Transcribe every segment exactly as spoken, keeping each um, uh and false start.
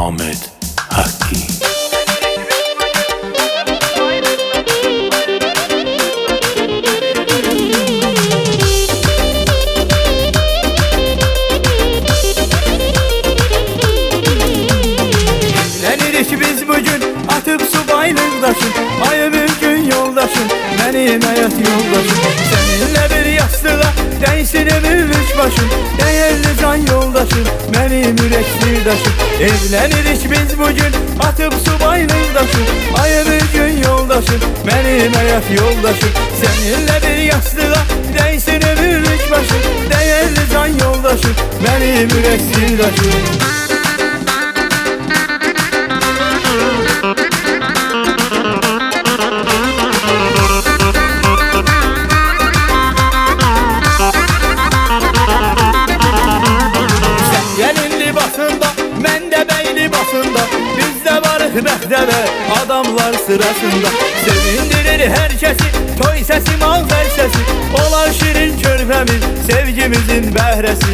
Ahmet Hakkı. Biz bugün atıp subaylıqdaşım, ay mümkün yoldaşım, benim hayat yoldaşım. Seninle bir yastığa değsin ömürlük başım, değerli can yoldaşım, benim yürek sirdaşım. Evlenirik biz bugün atıp subaylıqdaşım, ay mümkün yoldaşım, benim hayat yoldaşım. Seninle bir yastığa değsin ömürlük başım, değerli can yoldaşım, benim yürek sirdaşım. Bizde varıq məktəbə, adamlar sırasında. Sevindirir herkesi, toy sesi, manzar sesi, olan şirin körpemiz, sevgimizin bəhrəsi.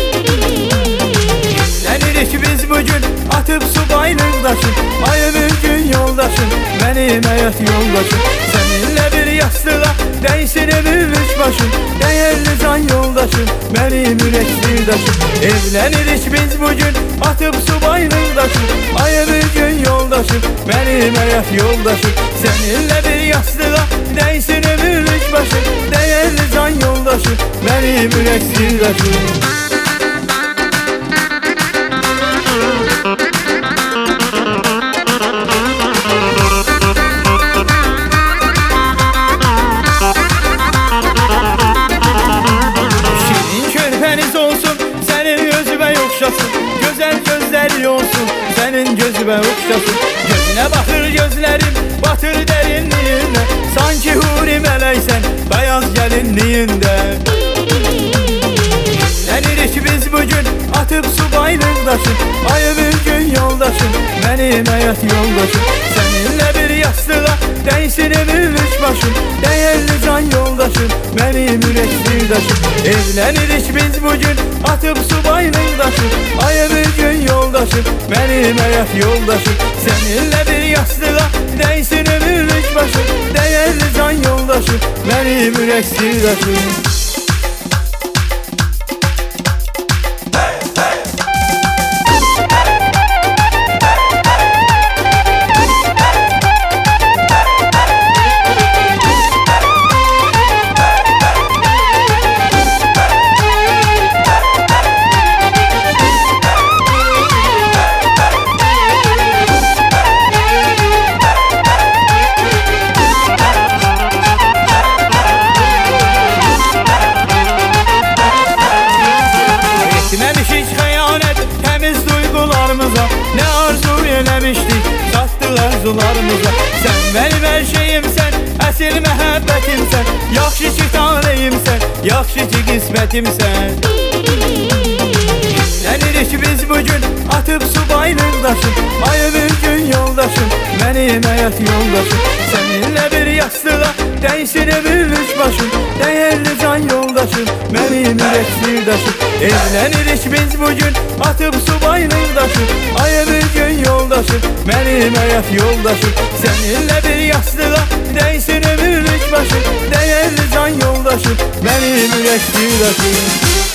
Evlenirik biz bugün atıp subaylıqdaşım, ay mümkün yoldaşım, benim hayat yoldaşım. Seninle bir yastığa değsin ömürlük başım, değerli can yoldaşım, benim yürek sirdaşım. Evlenirik biz bugün atıp subaylıqdaşım, ay mümkün yoldaşım, benim hayat yoldaşım. Seninle bir yastığa değsin ömürlük başım, değerli can yoldaşım, benim yürek sirdaşım. Güzel gözleri olsun, senin gözüme okşasın. Gözüne bakır gözlerim, batır derinliğine, sanki huri meleksen, beyaz gelinliğinde. Evlenirik biz bugün atıp subaylıqdaşım, ay mümkün yoldaşım, benim hayat yoldaşım. Seninle bir yastığa değsin ömürlük başım, değerli can yoldaşım, benim yürek sirdaşım. Evlenirik biz bugün atıp subaylıqdaşım, ay mümkün yoldaşım, benim hayat yoldaşım. Seninle bir yastığa değsin ömürlük başım, değerli can yoldaşım, benim yürek sirdaşım. Ne arzu eləmişdik, satdıq arzularımıza. Sen benim her şeyimsən, əsl məhəbbətimsən, yaxşı ki taleyimsən, yaxşı ki qismətimsən. Evlenirik biz bugün atıp subaylıqdaşım, ay mümkün yoldaşım, benim hayat yoldaşım. Seninle bir yastığa değsin ömürlük başım, değerli can yoldaşım, benim yürek sirdaşım. Evlenirik biz bugün atıp subaylıqdaşım, ay mümkün yoldaşım, benim hayat yoldaşım. Seninle bir yastığa değsin ömürlük başım, değerli can yoldaşım, benim yürek sirdaşım.